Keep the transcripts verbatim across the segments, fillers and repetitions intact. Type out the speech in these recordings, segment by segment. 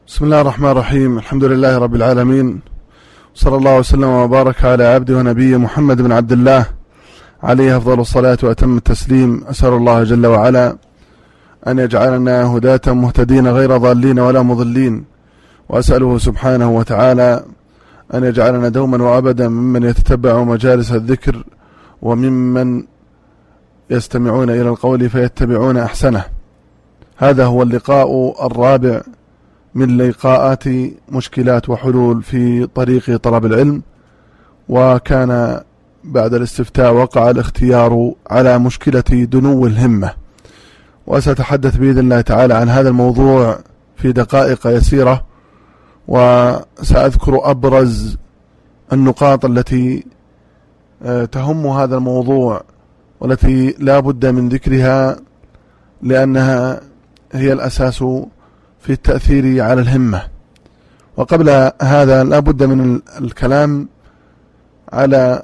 بسم الله الرحمن الرحيم. الحمد لله رب العالمين، صلى الله وسلم وبارك على عبده ونبيه محمد بن عبد الله عليه أفضل الصلاة وأتم التسليم. أسأل الله جل وعلا أن يجعلنا هداة مهتدين غير ضالين ولا مضلين، وأسأله سبحانه وتعالى أن يجعلنا دوما وأبدا ممن يتتبع مجالس الذكر وممن يستمعون إلى القول فيتبعون أحسنه. هذا هو اللقاء الرابع من لقاءات مشكلات وحلول في طريق طلب العلم، وكان بعد الاستفتاء وقع الاختيار على مشكلة دنو الهمة، وسأتحدث بإذن الله تعالى عن هذا الموضوع في دقائق يسيرة، وسأذكر أبرز النقاط التي تهم هذا الموضوع والتي لا بد من ذكرها لأنها هي الأساس في التأثير على الهمة. وقبل هذا لا بد من الكلام على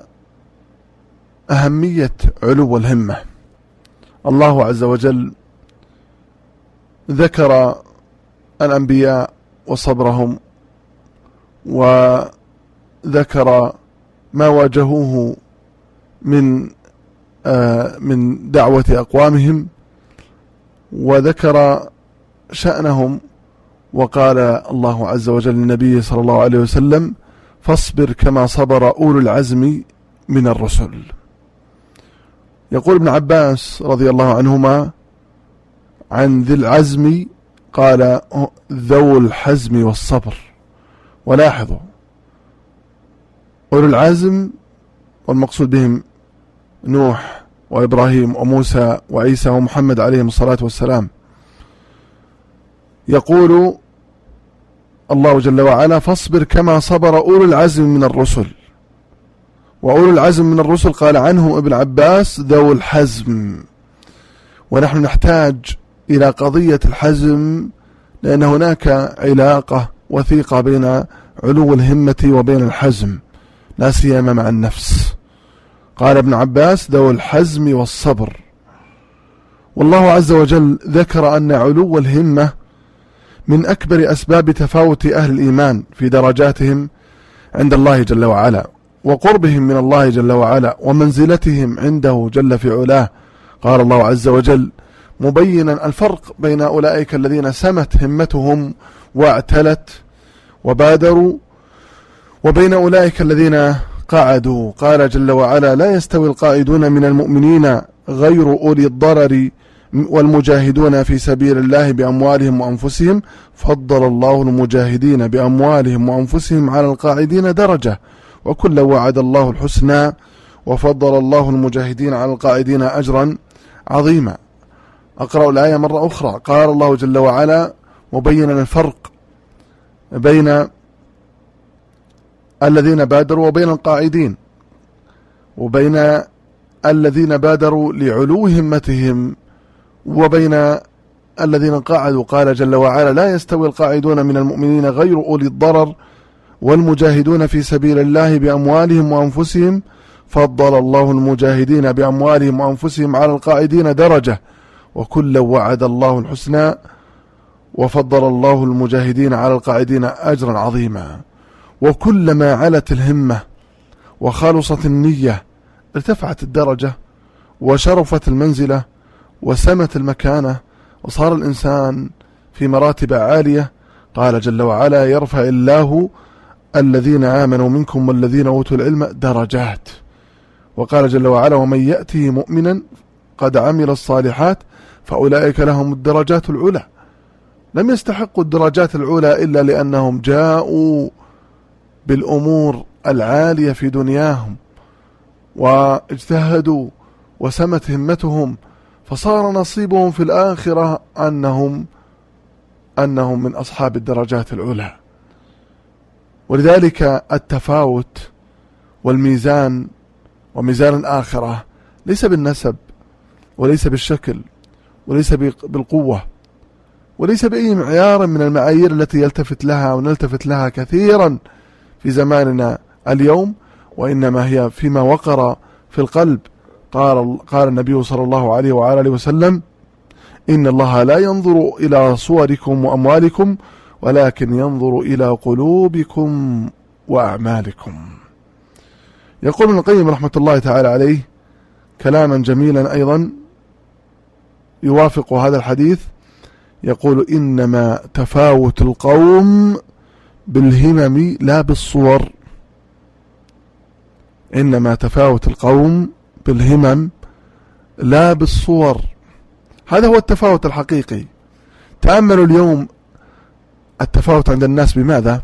أهمية علو الهمة. الله عز وجل ذكر الأنبياء وصبرهم، وذكر ما واجهوه من آه من دعوة أقوامهم، وذكر شأنهم، وقال الله عز وجل للنبي صلى الله عليه وسلم: فاصبر كما صبر أولو العزم من الرسل. يقول ابن عباس رضي الله عنهما عن ذي العزم قال: ذو الحزم والصبر. ولاحظوا أولو العزم والمقصود بهم نوح وإبراهيم وموسى وعيسى ومحمد عليهم الصلاة والسلام. يقول الله جل وعلا: فاصبر كما صبر أولو العزم من الرسل. وأولو العزم من الرسل قال عنهم ابن عباس: ذو الحزم. ونحن نحتاج إلى قضية الحزم، لأن هناك علاقة وثيقة بين علو الهمة وبين الحزم، لا سيما مع النفس. قال ابن عباس: ذو الحزم والصبر. والله عز وجل ذكر أن علو الهمة من أكبر أسباب تفاوت أهل الإيمان في درجاتهم عند الله جل وعلا، وقربهم من الله جل وعلا، ومنزلتهم عنده جل في علاه. قال الله عز وجل مبينا الفرق بين أولئك الذين سمت همتهم واعتلت وبادروا، وبين أولئك الذين قعدوا. قال جل وعلا: لا يستوي القاعدون من المؤمنين غير أولي الضرر والمجاهدون في سبيل الله بأموالهم وأنفسهم، فضل الله المجاهدين بأموالهم وأنفسهم على القاعدين درجة، وكلا وعد الله الحسنى، وفضل الله المجاهدين على القاعدين أجرا عظيما. أقرأ الآية مرة أخرى. قال الله جل وعلا مبينا الفرق بين الذين بادروا وبين القاعدين، وبين الذين بادروا لعلو همتهم وبين الذين قاعدوا. قال جل وعلا: لا يستوي القاعدون من المؤمنين غير أولي الضرر والمجاهدون في سبيل الله بأموالهم وأنفسهم، فضل الله المجاهدين بأموالهم وأنفسهم على القاعدين درجة، وكلا وعد الله الحسنى، وفضل الله المجاهدين على القاعدين أجرا عظيما. وكلما علت الهمة وخالصت النية ارتفعت الدرجة وشرفت المنزلة وسمت المكانة، وصار الإنسان في مراتب عالية. قال جل وعلا: يرفع الله الذين آمنوا منكم والذين أوتوا العلم درجات. وقال جل وعلا: ومن يأته مؤمنا قد عمل الصالحات فأولئك لهم الدرجات العلى. لم يستحقوا الدرجات العلى إلا لأنهم جاءوا بالأمور العالية في دنياهم واجتهدوا وسمت همتهم، فصار نصيبهم في الآخرة أنهم أنهم من أصحاب الدرجات العلى. ولذلك التفاوت والميزان وميزان الآخرة ليس بالنسب، وليس بالشكل، وليس بالقوة، وليس بأي معيار من المعايير التي يلتفت لها ونلتفت لها كثيرا في زماننا اليوم، وإنما هي فيما وقر في القلب. قال قال النبي صلى الله عليه وعلى آله وسلم: إن الله لا ينظر إلى صوركم وأموالكم ولكن ينظر إلى قلوبكم وأعمالكم. يقول ابن القيم رحمة الله تعالى عليه كلاما جميلا أيضا يوافق هذا الحديث، يقول: إنما تفاوت القوم بالهمم لا بالصور. إنما تفاوت القوم بالهمم لا بالصور. هذا هو التفاوت الحقيقي. تأملوا اليوم التفاوت عند الناس بماذا؟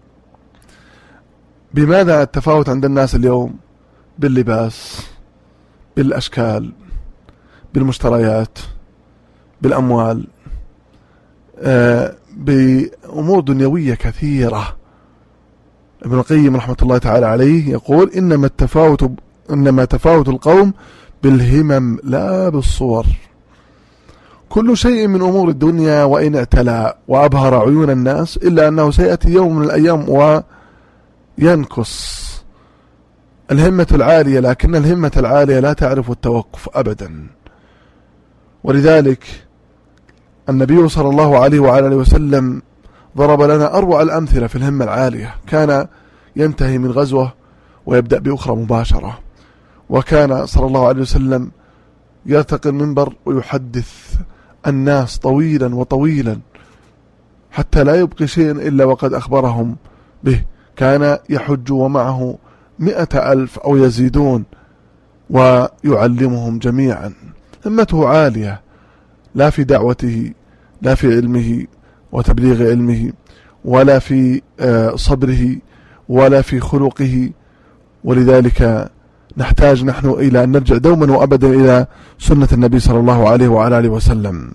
بماذا التفاوت عند الناس اليوم؟ باللباس، بالأشكال، بالمشتريات، بالأموال، آه بأمور دنيوية كثيرة. ابن القيم رحمة الله تعالى عليه يقول: إنما التفاوت إنما تفاوت القوم بالهمم لا بالصور. كل شيء من أمور الدنيا وإن اعتلى وأبهر عيون الناس إلا أنه سيأتي يوم من الأيام وينكس. الهمة العالية، لكن الهمة العالية لا تعرف التوقف أبدا. ولذلك النبي صلى الله عليه وعلى وسلم ضرب لنا أروع الأمثلة في الهمة العالية. كان ينتهي من غزوة ويبدأ بأخرى مباشرة، وكان صلى الله عليه وسلم يرتقي المنبر ويحدث الناس طويلا وطويلا حتى لا يبقي شيء إلا وقد أخبرهم به. كان يحج ومعه مئة ألف أو يزيدون ويعلمهم جميعا. همته عالية، لا في دعوته، لا في علمه وتبليغ علمه، ولا في صبره، ولا في خلقه. ولذلك نحتاج نحن إلى أن نرجع دوما وأبدا إلى سنة النبي صلى الله عليه وعلى آله وسلم.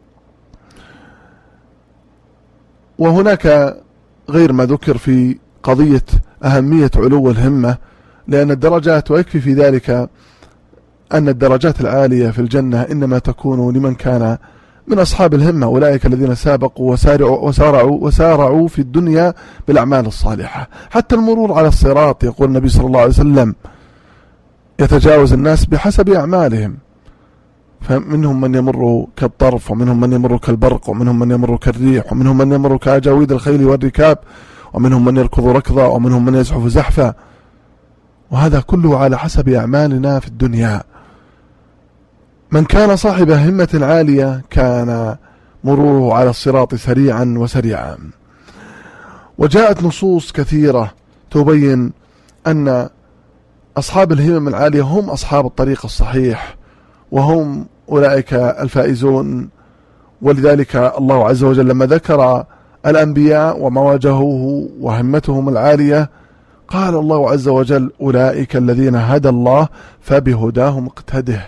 وهناك غير ما ذكر في قضية أهمية علو الهمة، لأن الدرجات، ويكفي في ذلك أن الدرجات العالية في الجنة إنما تكون لمن كان من أصحاب الهمة، أولئك الذين سابقوا وسارعوا, وسارعوا, وسارعوا في الدنيا بالأعمال الصالحة. حتى المرور على الصراط يقول النبي صلى الله عليه وسلم يتجاوز الناس بحسب أعمالهم، فمنهم من يمر كالطرف، ومنهم من يمر كالبرق، ومنهم من يمر كالريح، ومنهم من يمر كأجاويد الخيل والركاب، ومنهم من يركض ركضا، ومنهم من يزحف زحفا. وهذا كله على حسب أعمالنا في الدنيا. من كان صاحب همة عالية كان مروره على الصراط سريعا وسريعا. وجاءت نصوص كثيرة تبين أن أصحاب الهمم العالية هم أصحاب الطريق الصحيح، وهم أولئك الفائزون. ولذلك الله عز وجل لما ذكر الأنبياء وما واجهوه وهمتهم العالية قال الله عز وجل: أولئك الذين هدى الله فبهداهم اقتده.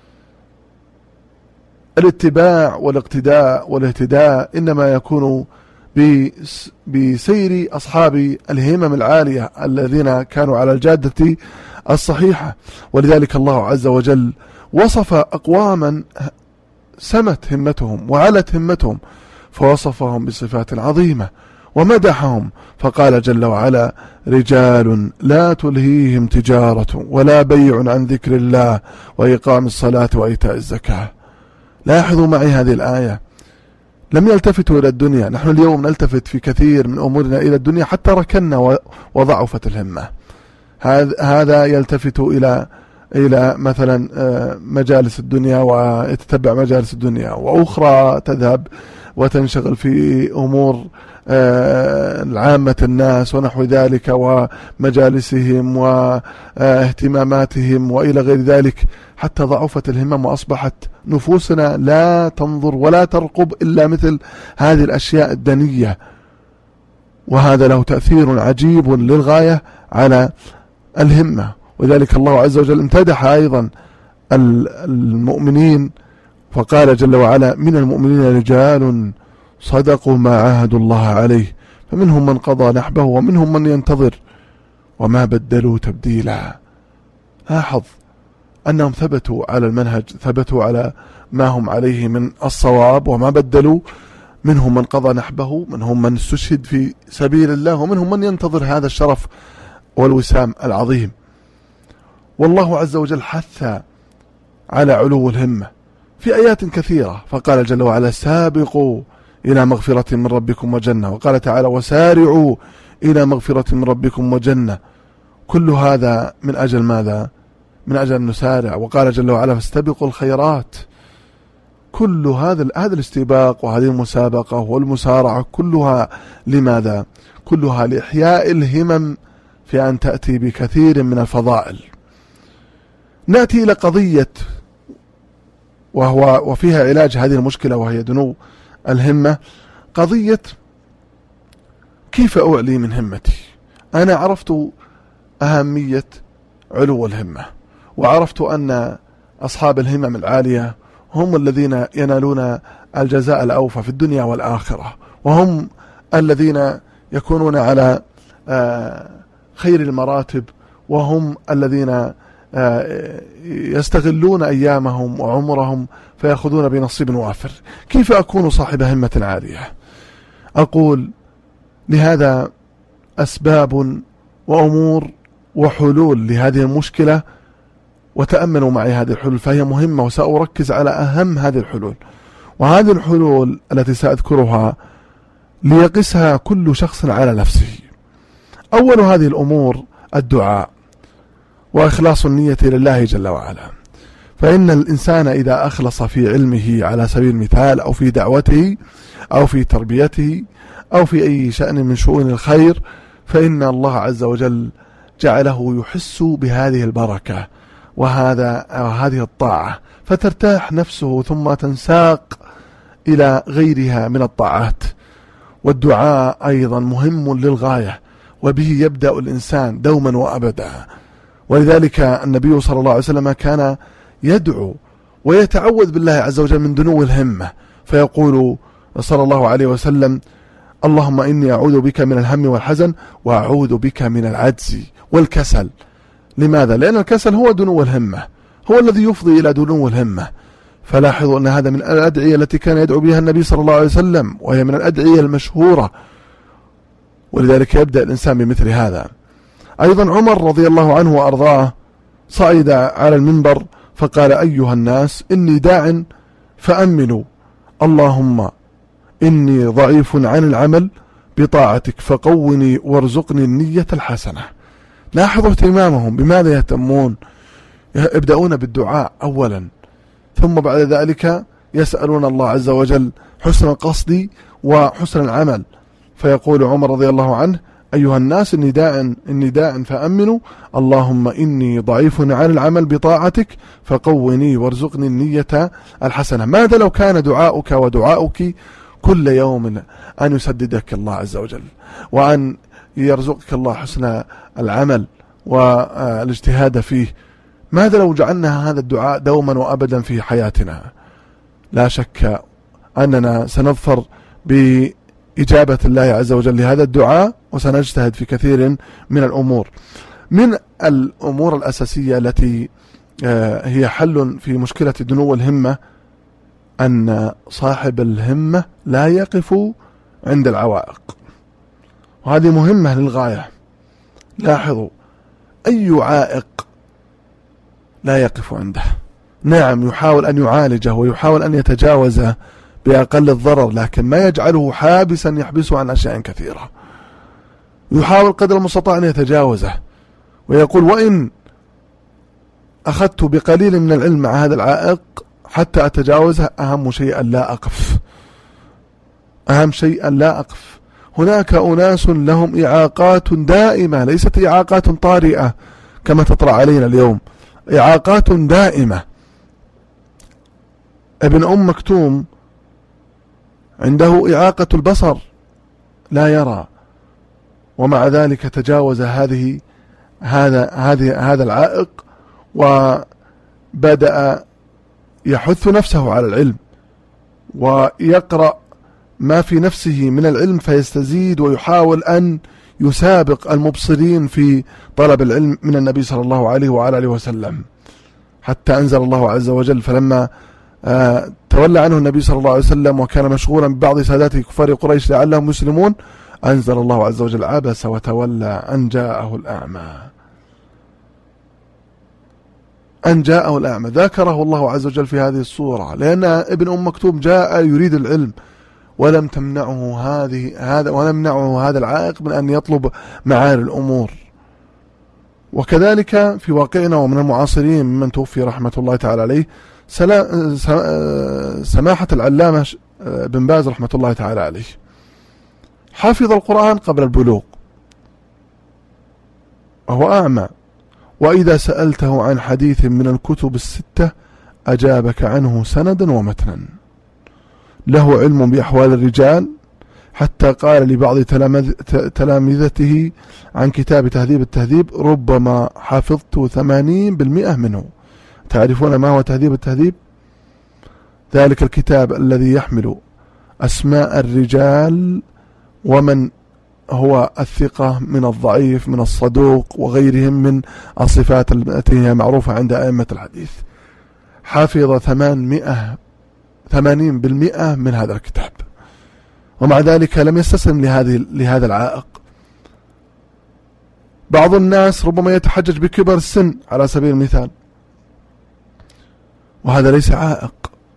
الاتباع والاقتداء والاهتداء إنما يكون بسير أصحاب الهمم العالية الذين كانوا على الجادة الصحيحة. ولذلك الله عز وجل وصف أقواما سمت همتهم وعلت همتهم، فوصفهم بصفات عظيمة ومدحهم، فقال جل وعلا: رجال لا تلهيهم تجارة ولا بيع عن ذكر الله وإقام الصلاة وإيتاء الزكاة. لاحظوا معي هذه الآية، لم يلتفتوا إلى الدنيا. نحن اليوم نلتفت في كثير من أمورنا إلى الدنيا حتى ركنا وضعفت الهمة. هذا يلتفت إلى إلى مثلا مجالس الدنيا ويتتبع مجالس الدنيا، وأخرى تذهب وتنشغل في أمور العامة الناس ونحو ذلك ومجالسهم واهتماماتهم وإلى غير ذلك، حتى ضعفت الهمم وأصبحت نفوسنا لا تنظر ولا ترقب إلا مثل هذه الأشياء الدنية. وهذا له تأثير عجيب للغاية على الهمة. وذلك الله عز وجل امتدح أيضا المؤمنين فقال جل وعلا: من المؤمنين رجال صدقوا ما عاهدوا الله عليه فمنهم من قضى نحبه ومنهم من ينتظر وما بدلوا تبديلا. لاحظ أنهم ثبتوا على المنهج، ثبتوا على ما هم عليه من الصواب وما بدلوا. منهم من قضى نحبه، منهم من استشهد في سبيل الله، ومنهم من ينتظر هذا الشرف والوسام العظيم. والله عز وجل حث على علو الهمة في آيات كثيرة، فقال جل وعلا: سابقوا إلى مغفرة من ربكم وجنة، وقال تعالى وسارعوا إلى مغفرة من ربكم وجنة. كل هذا من أجل ماذا؟ من أجل أن نسارع. وقال جل وعلا فاستبقوا الخيرات. كل هذا هذا الاستباق وهذه المسابقة والمسارعة كلها لماذا؟ كلها لإحياء الهمم في أن تأتي بكثير من الفضائل. نأتي إلى قضية وهو وفيها علاج هذه المشكلة وهي دنو الهمة، قضية كيف أعلي من همتي. أنا عرفت أهمية علو الهمة، وعرفت أن أصحاب الهمم العالية هم الذين ينالون الجزاء الأوفى في الدنيا والآخرة، وهم الذين يكونون على خير المراتب، وهم الذين يستغلون أيامهم وعمرهم فيأخذون بنصيب وافر. كيف أكون صاحب همة عالية؟ أقول لهذا أسباب وأمور وحلول لهذه المشكلة، وتأملوا معي هذه الحلول فهي مهمة، وسأركز على أهم هذه الحلول. وهذه الحلول التي سأذكرها ليقسها كل شخص على نفسه. أول هذه الأمور الدعاء وإخلاص النية لله جل وعلا. فإن الإنسان إذا أخلص في علمه على سبيل المثال، أو في دعوته، أو في تربيته، أو في أي شأن من شؤون الخير، فإن الله عز وجل جعله يحس بهذه البركة وهذا وهذه الطاعة، فترتاح نفسه ثم تنساق إلى غيرها من الطاعات. والدعاء أيضا مهم للغاية، وبه يبدأ الإنسان دوما وأبدا. ولذلك النبي صلى الله عليه وسلم كان يدعو ويتعوذ بالله عز وجل من دنو الهمة، فيقول صلى الله عليه وسلم اللهم إني أعوذ بك من الهم والحزن، وأعوذ بك من العجز والكسل. لماذا؟ لأن الكسل هو دنو الهمة، هو الذي يفضي إلى دنو الهمة. فلاحظوا أن هذا من الأدعية التي كان يدعو بها النبي صلى الله عليه وسلم، وهي من الأدعية المشهورة، ولذلك يبدأ الإنسان بمثل هذا. أيضا عمر رضي الله عنه وأرضاه صعد على المنبر فقال أيها الناس إني داع فأمنوا، اللهم إني ضعيف عن العمل بطاعتك فقوني وارزقني النية الحسنة. لاحظوا اهتمامهم، بماذا يهتمون؟ يبدأون بالدعاء أولا، ثم بعد ذلك يسألون الله عز وجل حسن القصد وحسن العمل. فيقول عمر رضي الله عنه أيها الناس إني داع إني داع فأمنوا، اللهم إني ضعيف عن العمل بطاعتك فقوني وارزقني النية الحسنة. ماذا لو كان دعاؤك ودعاؤك كل يوم أن يسددك الله عز وجل، وأن يرزقك الله حسن العمل والاجتهاد فيه؟ ماذا لو جعلنا هذا الدعاء دوما وأبدا في حياتنا؟ لا شك أننا سنظفر بإجابة الله عز وجل لهذا الدعاء، وسنجتهد في كثير من الأمور. من الأمور الأساسية التي هي حل في مشكلة دنو الهمة أن صاحب الهمة لا يقف عند العوائق، وهذه مهمة للغاية. لاحظوا أي عائق لا يقف عنده، نعم يحاول أن يعالجه ويحاول أن يتجاوزه بأقل الضرر، لكن ما يجعله حابسا يحبسه عن أشياء كثيرة. يحاول قدر المستطاع أن يتجاوزه، ويقول وإن أخذت بقليل من العلم مع هذا العائق حتى أتجاوزه، أهم شيء أن لا أقف، أهم شيء أن لا أقف. هناك أناس لهم إعاقات دائمة، ليست إعاقات طارئة كما تطرأ علينا اليوم، إعاقات دائمة. ابن أم مكتوم عنده إعاقة البصر، لا يرى، ومع ذلك تجاوز هذه هذا هذه هذا العائق، وبدأ يحث نفسه على العلم، ويقرأ ما في نفسه من العلم فيستزيد، ويحاول أن يسابق المبصرين في طلب العلم من النبي صلى الله عليه وعلى آله وسلم، حتى أنزل الله عز وجل. فلما آه تولى عنه النبي صلى الله عليه وسلم وكان مشغولا ببعض ساداته كفار قريش لعلهم مسلمون، أنزل الله عز وجل عبس وتولى أن جاءه الأعمى، أن جاءه الأعمى. ذكره الله عز وجل في هذه الصورة لأن ابن أم مكتوم جاء يريد العلم، ولم تمنعه هذه هذا ولم يمنعه هذا العائق من أن يطلب معالي الأمور. وكذلك في واقعنا ومن المعاصرين ممن توفي رحمة الله تعالى عليه سماحة العلامة بن باز رحمة الله تعالى عليه، حافظ القرآن قبل البلوغ وهو أعمى، وإذا سألته عن حديث من الكتب الستة أجابك عنه سندا ومتنا، له علم بأحوال الرجال، حتى قال لبعض تلامذته عن كتاب تهذيب التهذيب ربما حفظت ثمانين بالمئة منه. تعرفون ما هو تهذيب التهذيب؟ ذلك الكتاب الذي يحمل أسماء الرجال ومن هو الثقة من الضعيف من الصدوق وغيرهم من الصفات التي هي معروفة عند أئمة الحديث. حافظ ثمانمائة ثمانين بالمئة من هذا الكتاب، ومع ذلك لم يستسلم لهذه لهذا العائق. بعض الناس ربما يتحجج بكبر السن على سبيل المثال، وهذا ليس عائق.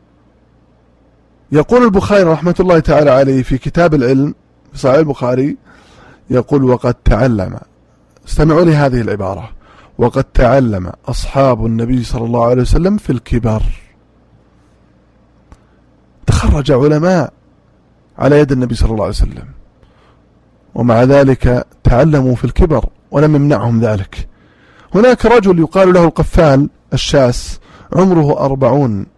يقول البخاري رحمة الله تعالى عليه في كتاب العلم في صحيح البخاري، يقول وقد تعلم، استمعوا لهذه العبارة، وقد تعلم أصحاب النبي صلى الله عليه وسلم في الكبر. تخرج علماء على يد النبي صلى الله عليه وسلم، ومع ذلك تعلموا في الكبر ولم يمنعهم ذلك. هناك رجل يقال له القفال الشاس، عمره أربعون،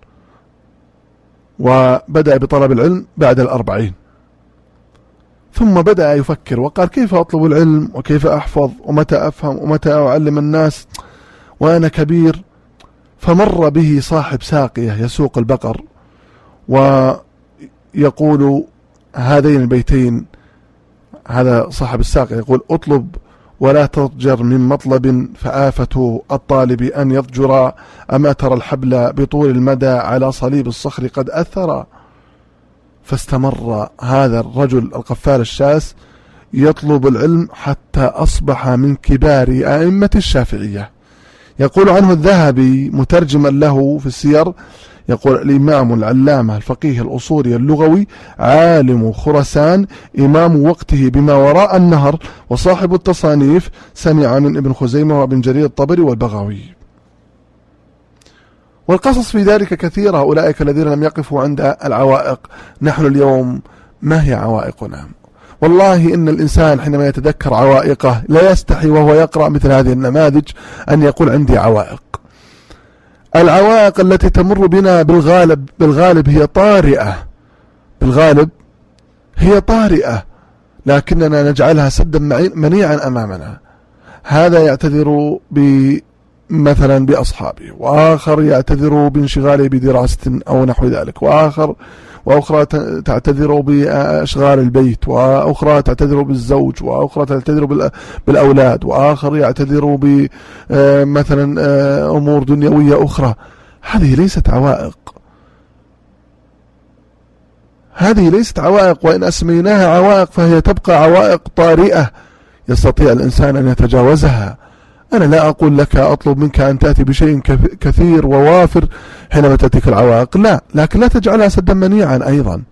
وبدأ بطلب العلم بعد الأربعين، ثم بدأ يفكر وقال كيف أطلب العلم وكيف أحفظ ومتى أفهم ومتى أعلم الناس وأنا كبير. فمر به صاحب ساقية يسوق البقر ويقول هذين البيتين، هذا صاحب الساقية يقول اطلب ولا تضجر من مطلب، فآفة الطالب أن يضجر، أما ترى الحبل بطول المدى على صليب الصخر قد أثر. فاستمر هذا الرجل القفال الشاس يطلب العلم حتى أصبح من كبار أئمة الشافعية. يقول عنه الذهبي مترجما له في السير، يقول الإمام العلامة الفقيه الأصولي اللغوي عالم خراسان، إمام وقته بما وراء النهر، وصاحب التصانيف، سمع من ابن خزيمة وابن جرير الطبري والبغوي. والقصص في ذلك كثيرة، أولئك الذين لم يقفوا عند العوائق. نحن اليوم ما هي عوائقنا؟ والله إن الإنسان حينما يتذكر عوائقه لا يستحي وهو يقرأ مثل هذه النماذج أن يقول عندي عوائق. العوائق التي تمر بنا بالغالب بالغالب هي طارئة، بالغالب هي طارئة، لكننا نجعلها سدا منيعا أمامنا. هذا يعتذر مثلا بأصحابه، وآخر يعتذر بانشغاله بدراسة أو نحو ذلك، وآخر وأخرى تعتذر بأشغال البيت، وأخرى تعتذر بالزوج، وأخرى تعتذر بالأولاد، وآخر يعتذر بمثلا أمور دنيوية أخرى. هذه ليست عوائق، هذه ليست عوائق، وإن أسميناها عوائق فهي تبقى عوائق طارئة يستطيع الإنسان أن يتجاوزها. أنا لا أقول لك أطلب منك أن تأتي بشيء كثير ووافر حينما تأتيك العوائق، لا، لكن لا تجعلها سدا منيعا أيضا.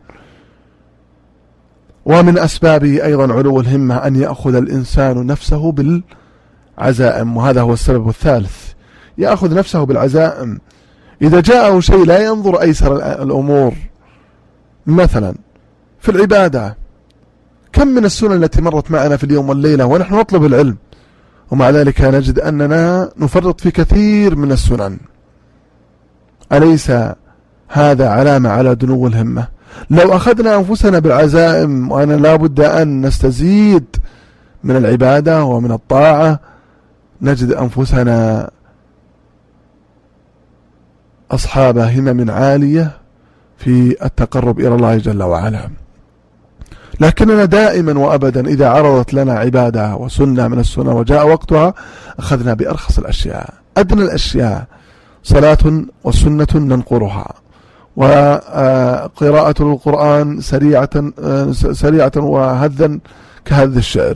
ومن أسبابه أيضا علو الهمة أن يأخذ الإنسان نفسه بالعزائم، وهذا هو السبب الثالث، يأخذ نفسه بالعزائم. إذا جاءه شيء لا ينظر أيسر الأمور. مثلا في العبادة، كم من السنن التي مرت معنا في اليوم والليلة ونحن نطلب العلم، ومع ذلك نجد أننا نفرط في كثير من السنن. أليس هذا علامة على دنو الهمة؟ لو أخذنا أنفسنا بالعزائم وأنا لابد أن نستزيد من العبادة ومن الطاعة، نجد أنفسنا أصحاب همم عالية في التقرب إلى الله جل وعلا. لكننا دائما وأبدا إذا عرضت لنا عبادة وسنة من السنة وجاء وقتها أخذنا بأرخص الأشياء، أدنى الأشياء، صلاة وسنة ننقرها، وقراءة القرآن سريعة سريعة وهذا كهذ الشعر.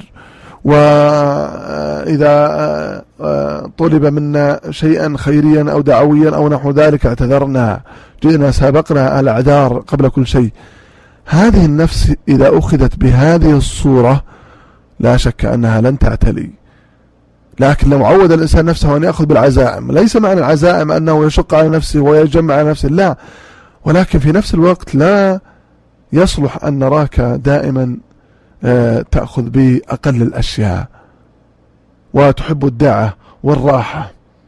وإذا طلب منا شيئا خيريا أو دعويا أو نحو ذلك اعتذرنا، جئنا سابقنا الأعذار قبل كل شيء. هذه النفس إذا أخذت بهذه الصورة لا شك أنها لن تعتلي. لكن لو عود الإنسان نفسه أن يأخذ بالعزائم، ليس معنى العزائم أنه يشق على نفسه ويجمع على نفسه، لا، ولكن في نفس الوقت لا يصلح أن نراك دائما تأخذ بأقل الأشياء وتحب الدعة والراحة.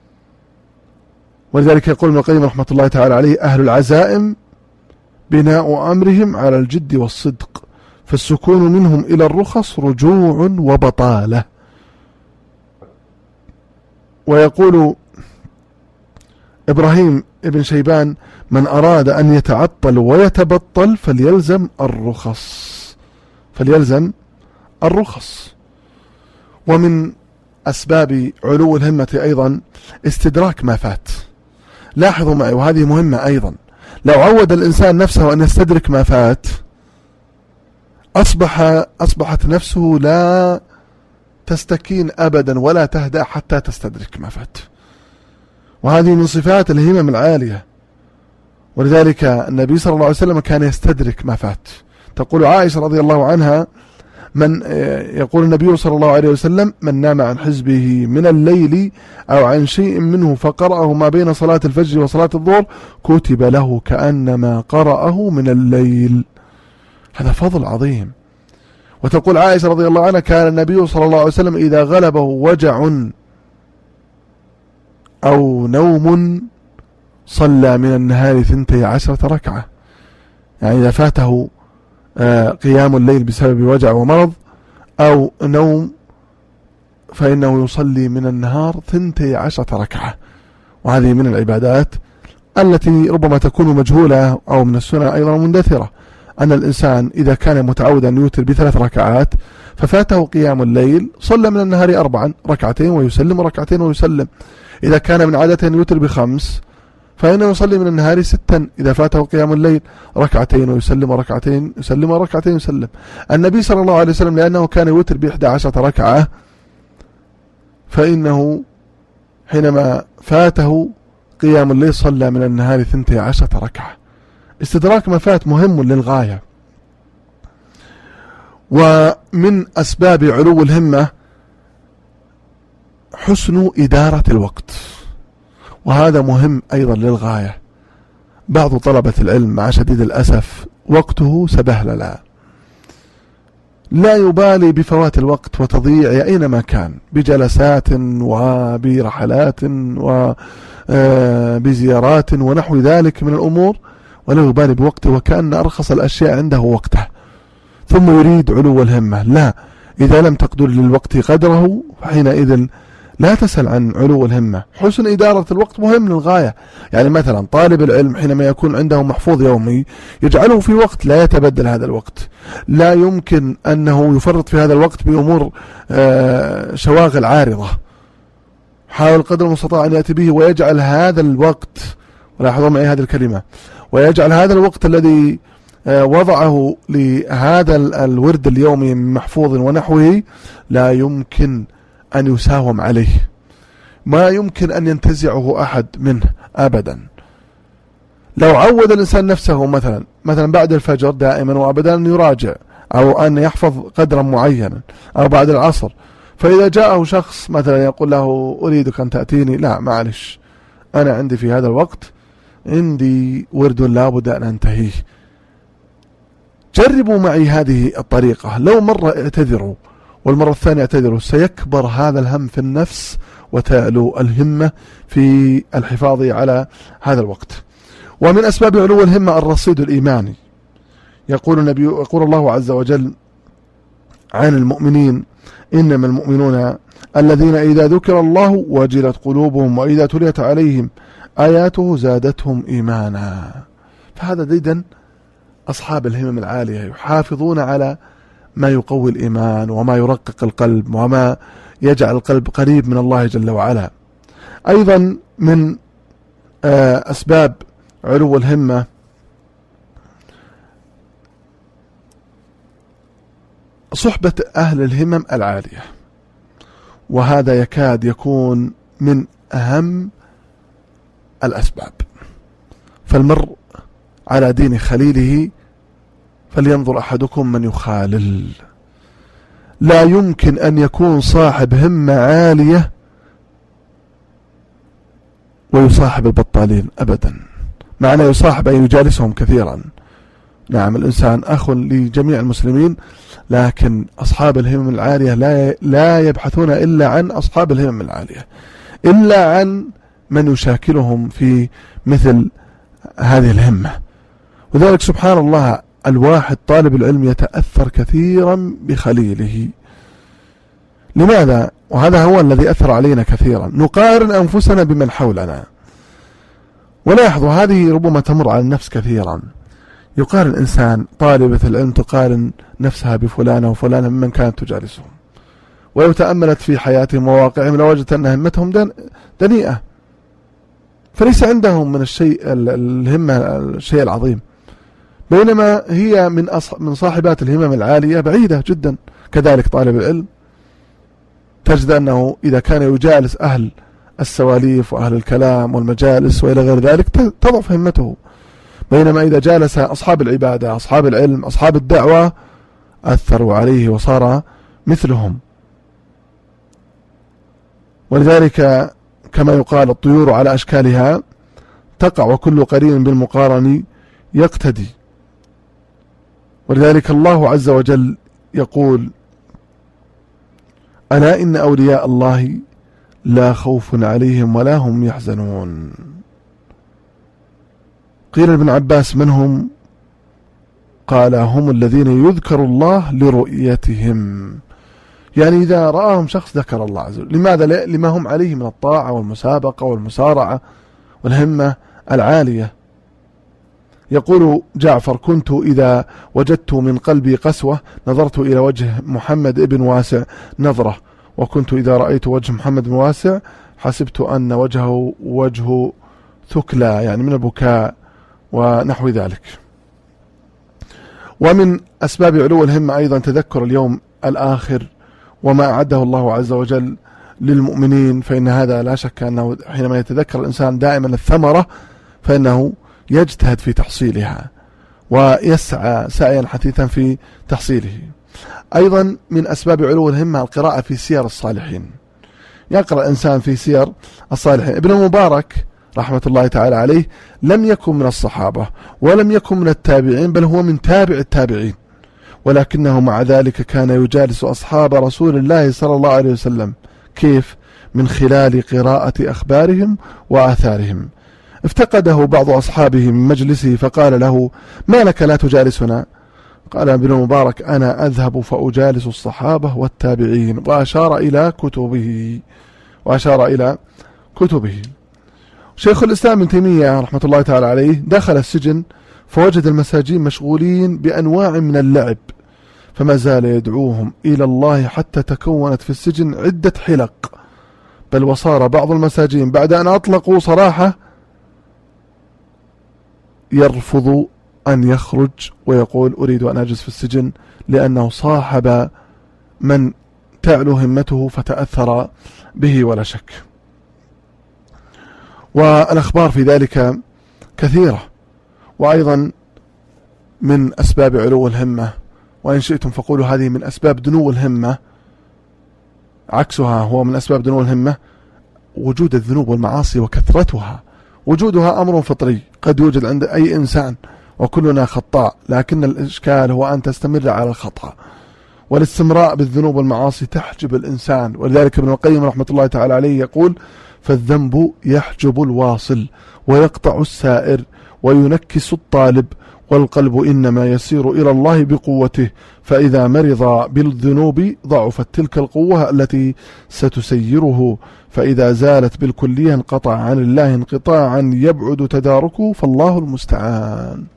ولذلك يقول ابن القيم رحمة الله تعالى عليه: أهل العزائم بناء أمرهم على الجد والصدق، فالسكون منهم إلى الرخص رجوع وبطالة. ويقول إبراهيم ابن شيبان: من أراد أن يتعطل ويتبطل فليلزم الرخص فليلزم الرخص. ومن أسباب علو الهمة أيضا استدراك ما فات. لاحظوا معي، وهذه مهمة أيضا، لو عود الإنسان نفسه أن يستدرك ما فات أصبح أصبحت نفسه لا تستكين أبدا ولا تهدأ حتى تستدرك ما فات، وهذه من صفات الهمم العالية. ولذلك النبي صلى الله عليه وسلم كان يستدرك ما فات. تقول عائشة رضي الله عنها: من يقول النبي صلى الله عليه وسلم: من نام عن حزبه من الليل أو عن شيء منه فقرأه ما بين صلاة الفجر وصلاة الظهر كتب له كأنما قرأه من الليل. هذا فضل عظيم. وتقول عائشة رضي الله عنها: كان النبي صلى الله عليه وسلم إذا غلبه وجع أو نوم صلى من النهار ثنتي عشرة ركعة. يعني إذا فاته قيام الليل بسبب وجع ومرض أو نوم فإنه يصلي من النهار ثنتي عشرة ركعة. وهذه من العبادات التي ربما تكون مجهولة أو من السنة أيضا مندثرة، أن الإنسان إذا كان متعودا أن يوتر بثلاث ركعات ففاته قيام الليل صلى من النهار أربعا، ركعتين ويسلم وركعتين ويسلم. إذا كان من عادته أن يوتر بخمس فإنه يصلي من النهار ستا، إذا فاته قيام الليل ركعتين ويسلم وركعتين يسلم وركعتين يسلم. النبي صلى الله عليه وسلم لأنه كان يوتر بإحدى عشرة ركعة فإنه حينما فاته قيام الليل صلى من النهار ثنتي عشرة ركعة. استدراك ما فات مهم للغاية. ومن أسباب علو الهمة حسن إدارة الوقت، وهذا مهم أيضا للغاية. بعض طلبة العلم مع شديد الأسف وقته سبهللا، لا يبالي بفوات الوقت وتضييع أينما كان، بجلسات وبرحلات وبزيارات ونحو ذلك من الأمور، ولا يبالي بوقته وكأن أرخص الأشياء عنده وقته، ثم يريد علو الهمة. لا، إذا لم تقدر للوقت قدره فحينئذ لا تسأل عن علو الهمة. حسن إدارة الوقت مهم للغاية. يعني مثلا طالب العلم حينما يكون عنده محفوظ يومي يجعله في وقت لا يتبدل هذا الوقت، لا يمكن أنه يفرط في هذا الوقت بأمور شواغل عارضة. حاول قدر المستطاع أن يأتي به ويجعل هذا الوقت، ولاحظوا معي هذه الكلمة، ويجعل هذا الوقت الذي وضعه لهذا الورد اليومي من محفوظ ونحوه لا يمكن أن يساوم عليه، ما يمكن أن ينتزعه أحد منه أبدا. لو عود الإنسان نفسه مثلا مثلا بعد الفجر دائما وأبدا أن يراجع أو أن يحفظ قدرا معينا، أو بعد العصر، فإذا جاءه شخص مثلا يقول له أريدك أن تأتيني، لا معلش أنا عندي في هذا الوقت عندي ورد لابد أن أنتهيه. جربوا معي هذه الطريقة، لو مرة اعتذروا والمرة الثانية اعتذروا، سيكبر هذا الهم في النفس وتألو الهمة في الحفاظ على هذا الوقت. ومن أسباب علو الهمة الرصيد الإيماني. يقول النبي يقول الله عز وجل عن المؤمنين: إنما المؤمنون الذين إذا ذكر الله وجلت قلوبهم وإذا تليت عليهم آياته زادتهم إيمانا. فهذا ديدا أصحاب الهمم العالية يحافظون على ما يقوي الإيمان وما يرقق القلب وما يجعل القلب قريب من الله جل وعلا. أيضا من أسباب علو الهمة صحبة أهل الهمم العالية، وهذا يكاد يكون من أهم الأسباب. فالمرء على دين خليله فلينظر أحدكم من يخالل. لا يمكن أن يكون صاحب همة عالية ويصاحب البطالين أبدا، معنى يصاحب أن يجالسهم كثيرا. نعم، الإنسان أخ لجميع المسلمين، لكن أصحاب الهمم العالية لا لا يبحثون إلا عن أصحاب الهمم العالية، إلا عن من يشاكلهم في مثل هذه الهمة. وذلك سبحان الله الواحد طالب العلم يتأثر كثيرا بخليله. لماذا؟ وهذا هو الذي أثر علينا كثيرا، نقارن أنفسنا بمن حولنا. ولاحظوا هذه ربما تمر على النفس كثيرا، يقارن الإنسان طالبة العلم تقارن نفسها بفلانة وفلانة ممن كانت تجالسهم، ولو تأملت في حياتهم وواقعهم لوجدت أن همتهم دن دنيئة، فليس عندهم من الشيء الهمة الشيء العظيم، بينما هي من من صاحبات الهمم العالية بعيدة جدا. كذلك طالب العلم تجد أنه إذا كان يجالس أهل السواليف وأهل الكلام والمجالس وإلى غير ذلك تضعف همته، بينما إذا جالس أصحاب العبادة أصحاب العلم أصحاب الدعوة أثروا عليه وصار مثلهم. ولذلك كما يقال الطيور على أشكالها تقع وكل قرين بالمقارن يقتدي. ولذلك الله عز وجل يقول: ألا إن أولياء الله لا خوف عليهم ولا هم يحزنون. قيل ابن عباس: من هم؟ قال: هم الذين يذكر الله لرؤيتهم، يعني إذا رآهم شخص ذكر الله عز وجل. لماذا؟ لما هم عليه من الطاعة والمسابقة والمسارعة والهمة العالية. يقول جعفر: كنت إذا وجدت من قلبي قسوة نظرت إلى وجه محمد ابن واسع نظرة، وكنت إذا رأيت وجه محمد بن واسع حسبت أن وجهه وجه ثكلى، يعني من البكاء ونحو ذلك. ومن أسباب علو الهمة أيضا تذكر اليوم الآخر وما أعده الله عز وجل للمؤمنين، فإن هذا لا شك أنه حينما يتذكر الإنسان دائما الثمرة فإنه يجتهد في تحصيلها ويسعى سعيا حثيثا في تحصيله. أيضا من أسباب علو الهمة القراءة في سير الصالحين، يقرأ الإنسان في سير الصالحين. ابن المبارك رحمة الله تعالى عليه لم يكن من الصحابة ولم يكن من التابعين، بل هو من تابع التابعين، ولكنه مع ذلك كان يجالس أصحاب رسول الله صلى الله عليه وسلم. كيف؟ من خلال قراءة أخبارهم وآثارهم. افتقده بعض أصحابه من مجلسه فقال له: ما لك لا تجالسنا؟ قال ابن المبارك: أنا أذهب فأجالس الصحابة والتابعين. وأشار إلى كتبه وأشار إلى كتبه. شيخ الإسلام ابن تيمية رحمة الله تعالى عليه دخل السجن فوجد المساجين مشغولين بأنواع من اللعب، فما زال يدعوهم إلى الله حتى تكونت في السجن عدة حلق، بل وصار بعض المساجين بعد أن أطلقوا صراحة يرفض أن يخرج ويقول: أريد أن أجلس في السجن، لأنه صاحب من تعلو همته فتأثر به ولا شك. والأخبار في ذلك كثيرة. وأيضا من أسباب علو الهمة، وإن شئتم فقولوا هذه من أسباب دنو الهمة، عكسها هو من أسباب دنو الهمة، وجود الذنوب والمعاصي وكثرتها. وجودها أمر فطري قد يوجد عند أي إنسان، وكلنا خطاء، لكن الإشكال هو أن تستمر على الخطأ، والاستمراء بالذنوب والمعاصي تحجب الإنسان. ولذلك ابن القيم رحمة الله تعالى عليه يقول: فالذنب يحجب الواصل ويقطع السائر وينكس الطالب، والقلب إنما يسير إلى الله بقوته، فإذا مرض بالذنوب ضعفت تلك القوة التي ستسيره، فإذا زالت بالكلية انقطع عن الله انقطاعا يبعد تداركه، فالله المستعان.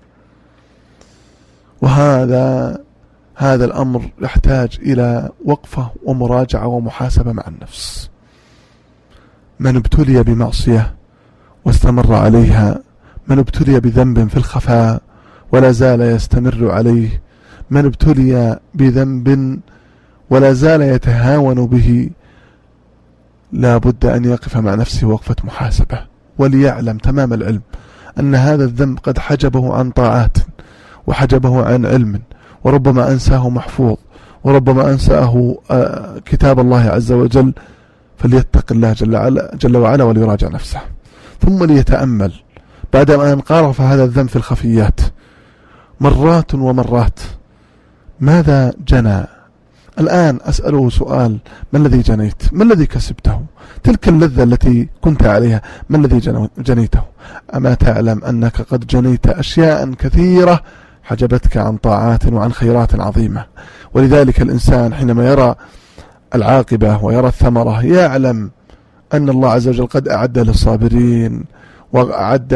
وهذا هذا الأمر يحتاج إلى وقفة ومراجعة ومحاسبة مع النفس. من ابتلي بمعصية واستمر عليها، من ابتلي بذنب في الخفاء ولا زال يستمر عليه، من ابتلي بذنب ولا زال يتهاون به، لا بد أن يقف مع نفسه وقفة محاسبة، وليعلم تمام العلم أن هذا الذنب قد حجبه عن طاعات وحجبه عن علم وربما أنساه محفوظ، وربما أنساه كتاب الله عز وجل، فليتق الله جل, جل وعلا وليراجع نفسه، ثم ليتأمل بعدما انقرف هذا الذنب في الخفيات مرات ومرات ماذا جنى. الآن أسأله سؤال: ما الذي جنيت؟ ما الذي كسبته؟ تلك اللذة التي كنت عليها ما الذي جنيته؟ أما تعلم أنك قد جنيت أشياء كثيرة حجبتك عن طاعات وعن خيرات عظيمة. ولذلك الإنسان حينما يرى العاقبة ويرى الثمرة يعلم أن الله عز وجل قد أعد للصابرين وأعد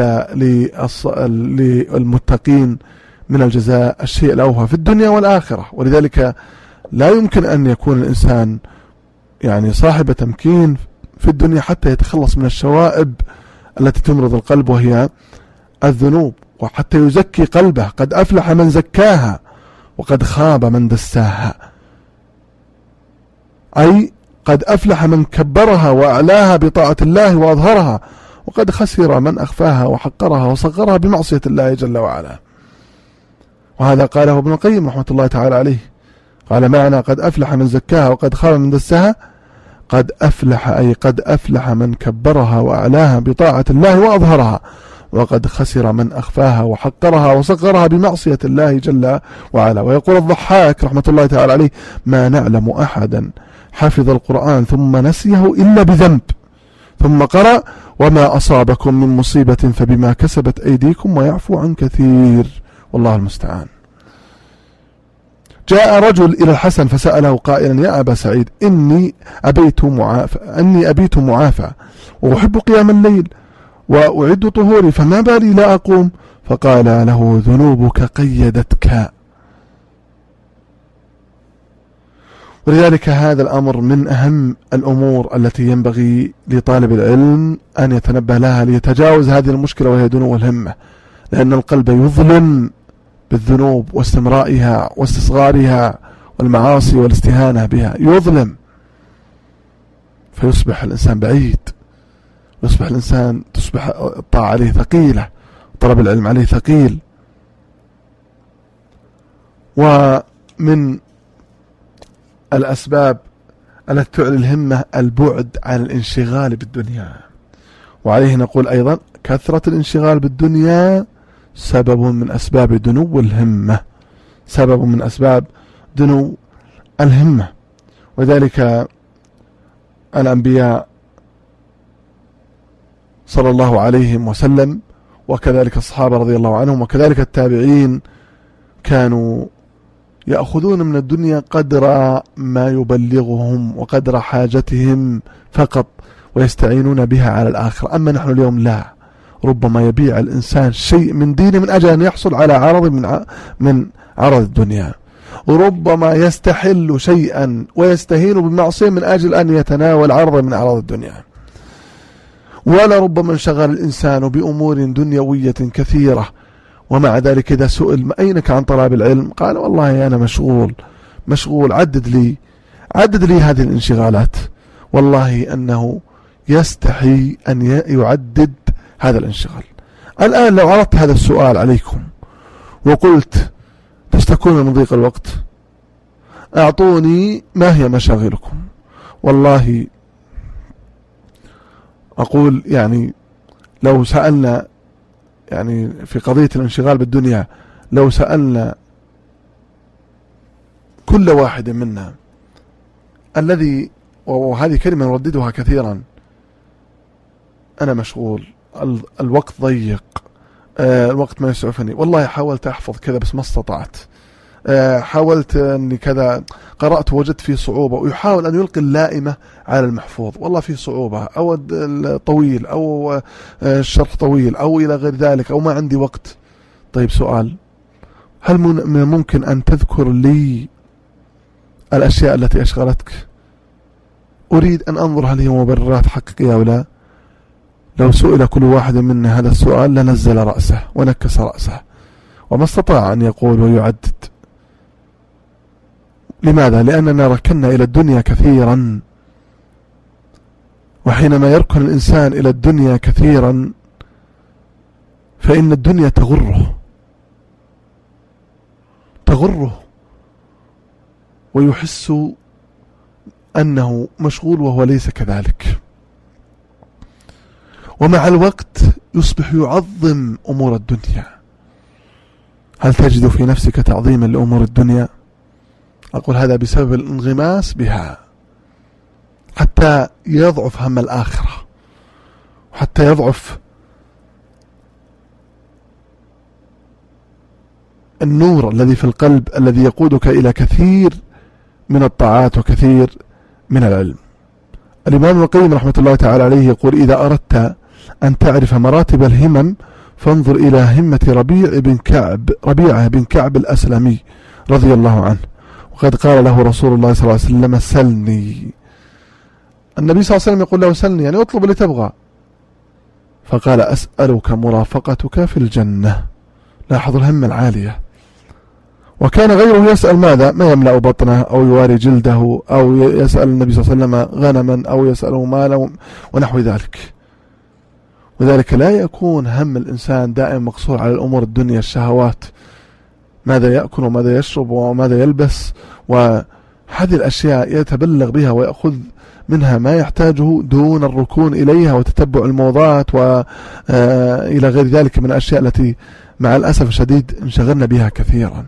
للمتقين من الجزاء الشيء الأوفى في الدنيا والآخرة. ولذلك لا يمكن أن يكون الإنسان يعني صاحب تمكين في الدنيا حتى يتخلص من الشوائب التي تمرض القلب وهي الذنوب، وحتى يزكي قلبه. قد أفلح من زكاها وقد خاب من دساها، أي قد أفلح من كبرها وأعلاها بطاعة الله وأظهرها، وقد خسر من أخفاها وحقرها وصغرها بمعصية الله جل وعلا. وهذا قاله ابن القيم رحمة الله تعالى عليه، قال: معنى قد أفلح من زكاها وقد خاب من دساها، قد أفلح أي قد أفلح من كبرها وأعلاها بطاعة الله وأظهرها، وقد خسر من أخفاها وحقرها وصغرها بمعصية الله جل وعلا. ويقول الضحاك رحمة الله تعالى عليه: ما نعلم أحدا حفظ القرآن ثم نسيه إلا بذنب، ثم قرأ: وما أصابكم من مصيبة فبما كسبت أيديكم ويعفو عن كثير، والله المستعان. جاء رجل إلى الحسن فسأله قائلا: يا أبا سعيد، إني أبيت معافى أني أبيت معافى وأحب قيام الليل وأعد طهوري، فما بالي لا أقوم؟ فقال له: ذنوبك قيدتك. ولذلك هذا الأمر من أهم الأمور التي ينبغي لطالب العلم أن يتنبه لها ليتجاوز هذه المشكلة، وهي دنو الهمة، لأن القلب يظلم بالذنوب واستمرائها واستصغارها والمعاصي والاستهانة بها، يظلم، فيصبح الإنسان بعيد، يصبح الإنسان تصبح الطاعة عليه ثقيلة، طلب العلم عليه ثقيل. ومن الأسباب التي تعلي الهمة البعد عن الانشغال بالدنيا، وعليه نقول أيضا: كثرة الانشغال بالدنيا سبب من أسباب دنو الهمة، سبب من أسباب دنو الهمة. وذلك الأنبياء صلى الله عليهم وسلم، وكذلك الصحابة رضي الله عنهم، وكذلك التابعين، كانوا يأخذون من الدنيا قدر ما يبلغهم وقدر حاجتهم فقط، ويستعينون بها على الآخرة. أما نحن اليوم لا، ربما يبيع الإنسان شيء من دينه من أجل أن يحصل على عرض من من عرض الدنيا، وربما يستحل شيئا ويستهين بمعصية من أجل أن يتناول عرض من أعراض الدنيا. ولربما انشغل الإنسان بأمور دنيوية كثيرة، ومع ذلك إذا سئل: ما أينك عن طلب العلم؟ قال: والله أنا مشغول مشغول عدد لي عدد لي هذه الانشغالات. والله أنه يستحي أن يعدد هذا الانشغال. الآن لو عرضت هذا السؤال عليكم وقلت: تشتكون من ضيق الوقت، أعطوني ما هي مشاغلكم؟ والله أقول يعني لو سألنا يعني في قضية الانشغال بالدنيا، لو سألنا كل واحد منا الذي، وهذه كلمة نرددها كثيرا: أنا مشغول، الوقت ضيق، الوقت ما يسعفني، والله حاولت أحفظ كذا بس ما استطعت، حاولت أني كذا قرأت وجدت فيه صعوبة، ويحاول أن يلقي اللائمة على المحفوظ، والله فيه صعوبة، أو طويل، أو الشرح طويل، أو إلى غير ذلك، أو ما عندي وقت. طيب سؤال: هل من الممكن أن تذكر لي الأشياء التي أشغلتك؟ أريد أن أنظر هل هي مبررات حقيقية أو لا. لو سئل كل واحد منا هذا السؤال لنزل رأسه ونكس رأسه وما استطاع أن يقول ويعدد. لماذا؟ لأننا ركنا إلى الدنيا كثيرا، وحينما يركن الإنسان إلى الدنيا كثيرا فإن الدنيا تغره تغره ويحس أنه مشغول وهو ليس كذلك. ومع الوقت يصبح يعظم أمور الدنيا. هل تجد في نفسك تعظيما لأمور الدنيا؟ أقول هذا بسبب الانغماس بها، حتى يضعف هم الآخرة، وحتى يضعف النور الذي في القلب الذي يقودك إلى كثير من الطاعات وكثير من العلم. الإمام ابن القيم رحمة الله تعالى عليه يقول: إذا أردت أن تعرف مراتب الهمم فانظر إلى همة ربيع بن كعب ربيعة بن كعب الأسلمي رضي الله عنه، وقد قال له رسول الله صلى الله عليه وسلم: سلني. النبي صلى الله عليه وسلم يقول له: سلني، يعني اطلب اللي تبغى. فقال: أسألك مرافقتك في الجنة. لاحظ الهمة العالية. وكان غيره يسأل ماذا؟ ما يملأ بطنه أو يواري جلده أو يسأل النبي صلى الله عليه وسلم غنما أو يسأله مالا ونحو ذلك. وذلك لا يكون هم الإنسان دائما مقصور على الأمور الدنيا، الشهوات، ماذا يأكل وماذا يشرب وماذا يلبس، وهذه الأشياء يتبلغ بها ويأخذ منها ما يحتاجه دون الركون إليها وتتبع الموضات وإلى غير ذلك من الأشياء التي مع الأسف الشديد انشغلنا بها كثيرا.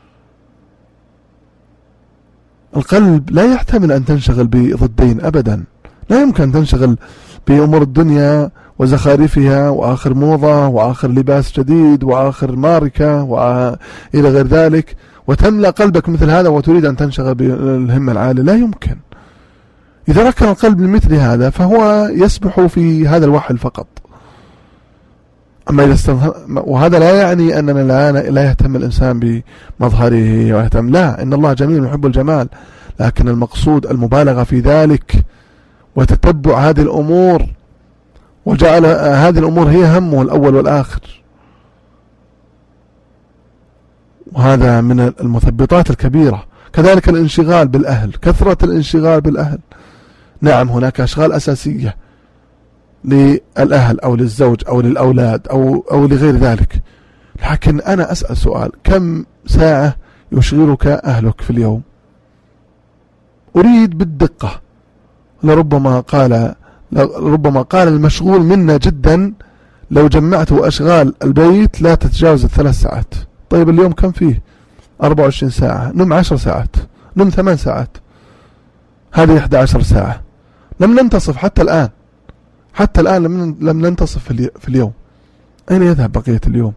القلب لا يحتمل أن تنشغل بضدين أبدا. لا يمكن أن تنشغل بأمور الدنيا وزخارفها وآخر موضة وآخر لباس جديد وآخر ماركة وإلى غير ذلك وتملأ قلبك مثل هذا وتريد أن تنشغل بالهمة العالية. لا يمكن. إذا ركن القلب لمثل هذا فهو يسبح في هذا الوحل فقط. أما إذا استنظر، وهذا لا يعني أننا لا, لا يهتم الإنسان بمظهره ويهتم، لا، إن الله جميل يحب الجمال، لكن المقصود المبالغة في ذلك وتتبع هذه الأمور وجعل هذه الأمور هي همه الأول والآخر. وهذا من المثبطات الكبيرة. كذلك الانشغال بالأهل، كثرة الانشغال بالأهل. نعم هناك أشغال أساسية للأهل أو للزوج أو للأولاد أو, أو لغير ذلك، لكن أنا أسأل سؤال: كم ساعة يشغلك أهلك في اليوم؟ أريد بالدقة. لربما قال ربما قال المشغول منا جدا لو جمعت أشغال البيت لا تتجاوز الثلاث ساعات. طيب اليوم كم فيه؟ أربع وعشرين ساعة، نم عشر ساعات، نم ثمان ساعات، هذه إحدى عشر ساعة. لم ننتصف حتى الآن، حتى الآن لم لم ننتصف في اليوم. أين يذهب بقية اليوم؟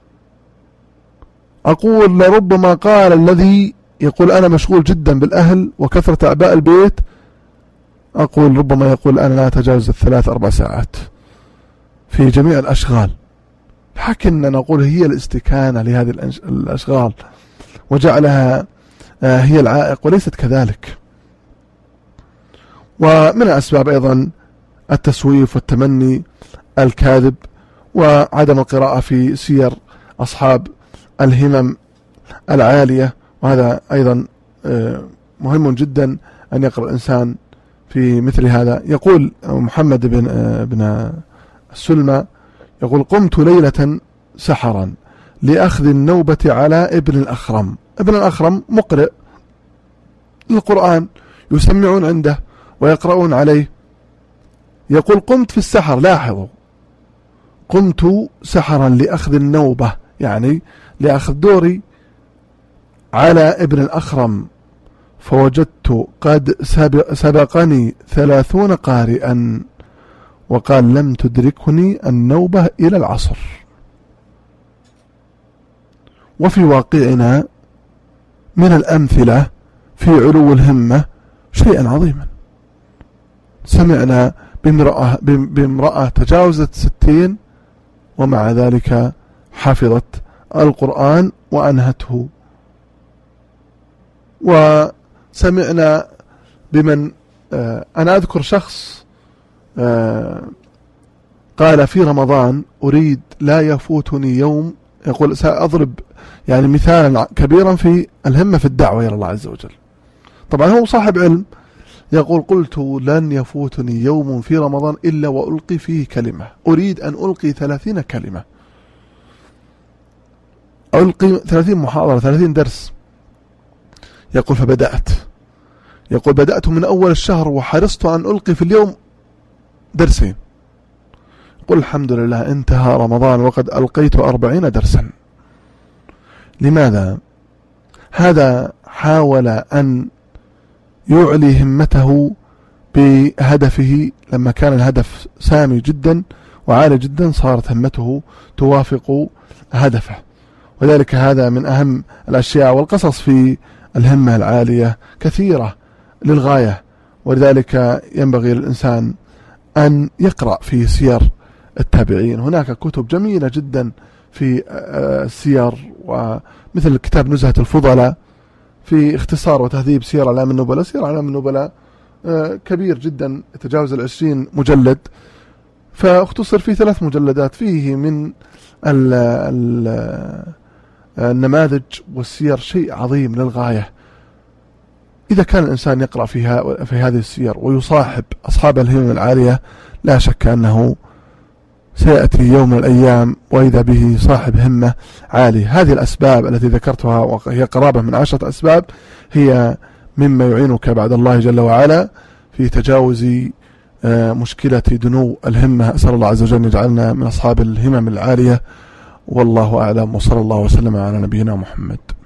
أقول لربما قال الذي يقول أنا مشغول جدا بالأهل وكثرة أعباء البيت، أقول ربما يقول أنا لا أتجاوز الثلاث أربع ساعات في جميع الأشغال. لكن نقول هي الاستكانة لهذه الأشغال وجعلها هي العائق، وليست كذلك. ومن الأسباب أيضا التسويف والتمني الكاذب وعدم القراءة في سير أصحاب الهمم العالية، وهذا أيضا مهم جدا أن يقرأ الإنسان في مثل هذا. يقول محمد بن بن السلمى يقول: قمت ليلة سحرا لأخذ النوبة على ابن الأخرم. ابن الأخرم مقرئ للقرآن، يسمعون عنده ويقرؤون عليه. يقول: قمت في السحر، لاحظوا، قمت سحرا لأخذ النوبة، يعني لأخذ دوري على ابن الأخرم، فوجدت قد سبقني ثلاثون قارئا، وقال: لم تدركني النوبة إلى العصر. وفي واقعنا من الأمثلة في علو الهمة شيئا عظيما. سمعنا بامرأة, بامرأة تجاوزت ستين ومع ذلك حفظت القرآن وأنهته. وسمعنا بمن آه أنا أذكر شخص آه قال في رمضان: أريد لا يفوتني يوم، يقول سأضرب يعني مثالا كبيرا في الهمة في الدعوة إلى الله عز وجل. طبعا هو صاحب علم، يقول: قلت لن يفوتني يوم في رمضان إلا وألقي فيه كلمة، أريد أن ألقي ثلاثين كلمة، ألقي ثلاثين محاضرة، ثلاثين درس. يقول فبدأت يقول بدأت من أول الشهر وحرصت أن ألقي في اليوم درسين. قل الحمد لله انتهى رمضان وقد ألقيت أربعين درسا. لماذا؟ هذا حاول أن يعلي همته بهدفه. لما كان الهدف سامي جدا وعالي جدا صارت همته توافق هدفه، وذلك هذا من أهم الأشياء. والقصص في الهمة العالية كثيرة للغاية، ولذلك ينبغي للإنسان أن يقرأ في سير التابعين. هناك كتب جميلة جدا في السير، ومثل كتاب نزهة الفضلاء في اختصار وتهذيب سير أعلام النبلاء. سير أعلام النبلاء كبير جدا يتجاوز العشرين مجلد، فاختصر في ثلاث مجلدات فيه من ال ال النماذج والسير شيء عظيم للغاية. إذا كان الإنسان يقرأ فيها في هذه السير ويصاحب أصحاب الهمم العالية، لا شك أنه سيأتي يوم من الأيام وإذا به صاحب همة عالية. هذه الأسباب التي ذكرتها وهي قرابة من عشرة أسباب هي مما يعينك بعد الله جل وعلا في تجاوز مشكلة دنو الهمة. أسأل الله عز وجل يجعلنا من أصحاب الهمم العالية، والله أعلم، وصلى الله وسلم على نبينا محمد.